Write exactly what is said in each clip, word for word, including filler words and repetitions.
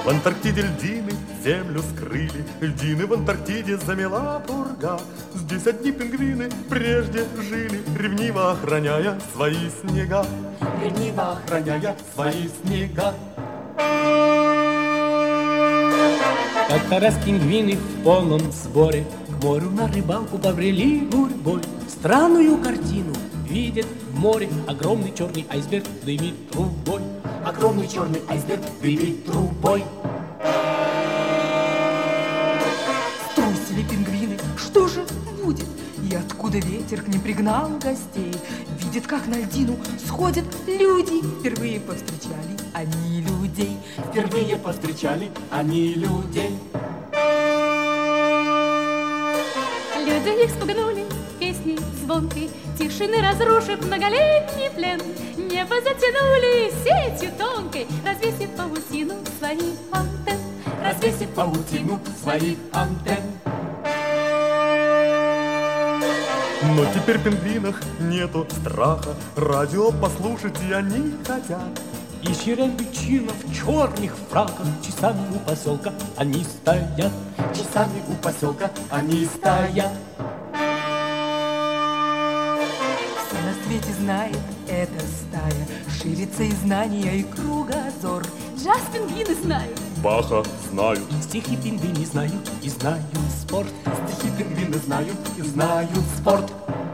В Антарктиде льдины землю скрыли, льдины в Антарктиде замела пурга. Здесь одни пингвины прежде жили, ревниво охраняя свои снега. Ревниво охраняя свои снега. Как-то раз пингвины в полном сборе к морю на рыбалку побрели гурьбой. Странную картину видят в море. Огромный черный айсберг дымит трубой. Огромный черный айсберг дымит трубой. Струсили пингвины, что же будет? И откуда ветер к ним пригнал гостей? Видят, как на льдину сходят люди. Впервые повстречали они людей. Впервые повстречали они людей. Люди их спугнули песней звонкой, тишины разрушив многолетний плен. Небо затянули сетью тонкой, развесив паутину своих антенн. Развесив паутину своих антенн. Но теперь в пингвинах нету страха, радио послушать и они хотят. И сирен личинов в черных фраках часами у поселка они стоят. Часами у поселка они стоят. Все на свете знает эта стая, ширится и знания, и кругозор. Джаз пингвины знают, Баха знают, Стихи пингвины знают и знают спорт. стихи пингвины знают и знают спорт.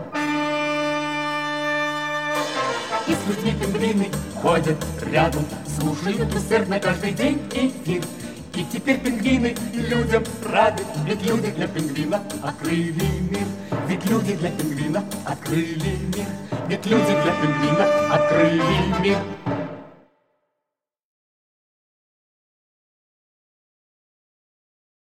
И с людьми пингвины ходят рядом, слушают усердно каждый день эфир. И теперь пингвины людям рады, ведь люди для пингвина открыли мир. Ведь люди для пингвина открыли мир. Ведь люди для пингвина открыли мир.